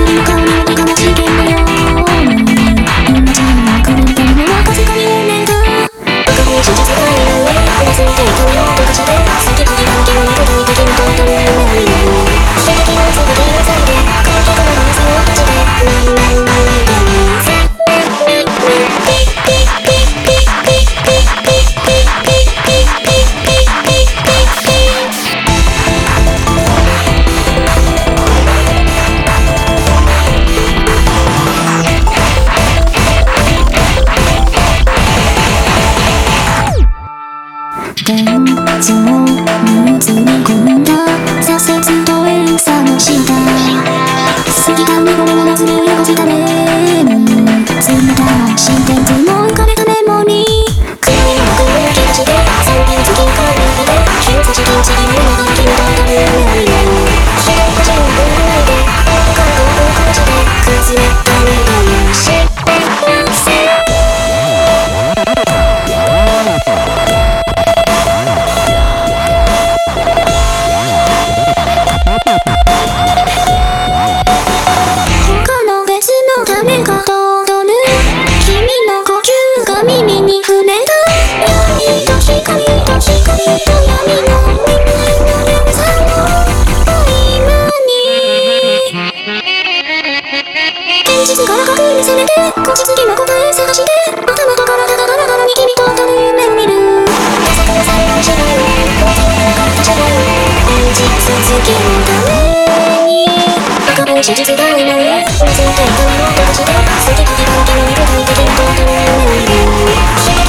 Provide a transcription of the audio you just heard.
現像に詰め込んだ挫折と連鎖の下過ぎた見頃の夏に汚したレーム冷たいして積も浮かべたメモに暗いの奥の気がして3秒月から見て偏差値金地に物が君と飛ぶ夢で左口をぶん抜いて感動をこぼして崩れたみたいな知ってません誰かと踊る君の呼吸が耳に触れた闇と光と闇の未来の連鎖の合間に現実から確認せめてこじつきの答え探して頭と体がガラガラに君と踊る夢を見るまさかの最後の芝居を大勢の形じゃない現実好きのために赤本史実が今に見せていたものとして素敵な気に具体的にと踊る夢を見る